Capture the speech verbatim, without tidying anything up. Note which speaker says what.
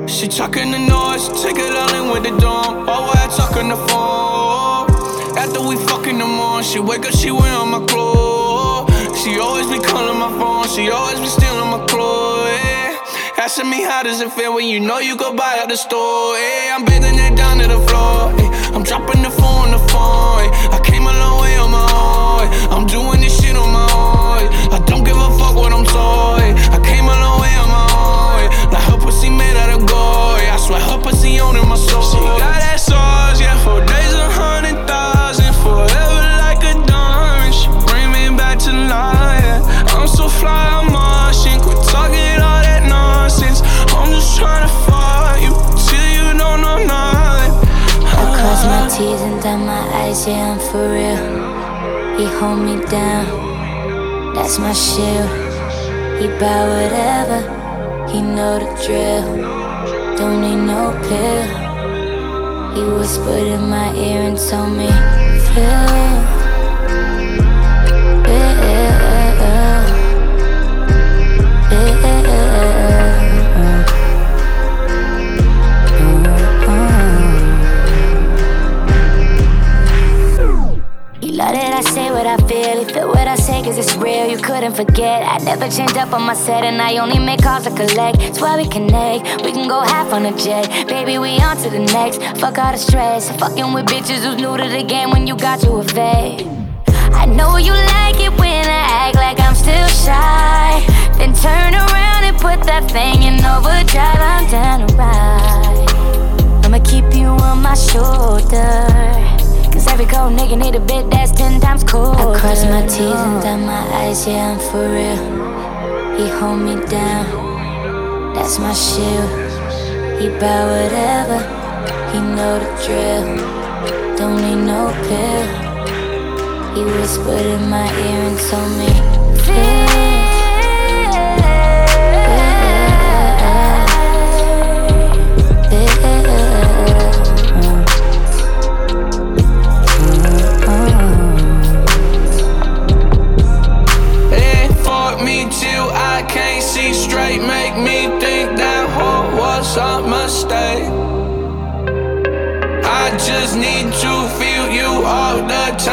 Speaker 1: She talking the noise, take it all in with the dome. Oh, I talking the phone. After we fucking the morning, she wake up, she wearing my clothes. She always be calling my phone, she always be stealing my clothes, yeah. Asking me how does it feel when you know you go buy at the store, yeah. I'm bending it down to the floor, yeah. I'm dropping the phone on the phone, yeah. I came a long way on my own, yeah. I'm doing this shit on my own, yeah. I don't give a fuck what I'm told, yeah. I came a long way on my own, yeah. Like her pussy made out of gold, yeah. I swear her pussy owning my soul. She got that sauce, yeah. Four days, a hundred thousand, forever like a diamond. She bring me back to life, yeah. I'm so fly, I'm Martian. Quit talking all that nonsense. I'm just trying to fuck you till you don't know nothing.
Speaker 2: I cross my T's and dot my I's, yeah, I'm for real. He hold me down, that's my shield. He buy whatever, he know the drill. Don't need no pill. He whispered in my ear and told me, feel. That I say what I feel, you feel what I say cause it's real, you couldn't forget. I never change up on my set and I only make calls to collect. That's why we connect, we can go half on a jet. Baby, we on to the next, fuck all the stress. Fucking with bitches who's new to the game when you got to a vet. I know you like it when I act like I'm still shy, then turn around and put that thing in overdrive. I'm down to ride, I'ma keep you on my shoulder. Cause every cold nigga need a bit that's ten times colder. I cross my T's and dot my I's, yeah, I'm for real. He hold me down, that's my shield. He buy whatever, he know the drill. Don't need no pill. He whispered in my ear and told me, feel.
Speaker 1: I can't see straight, make me think that hoe was a mistake. I just need to feel you all the time.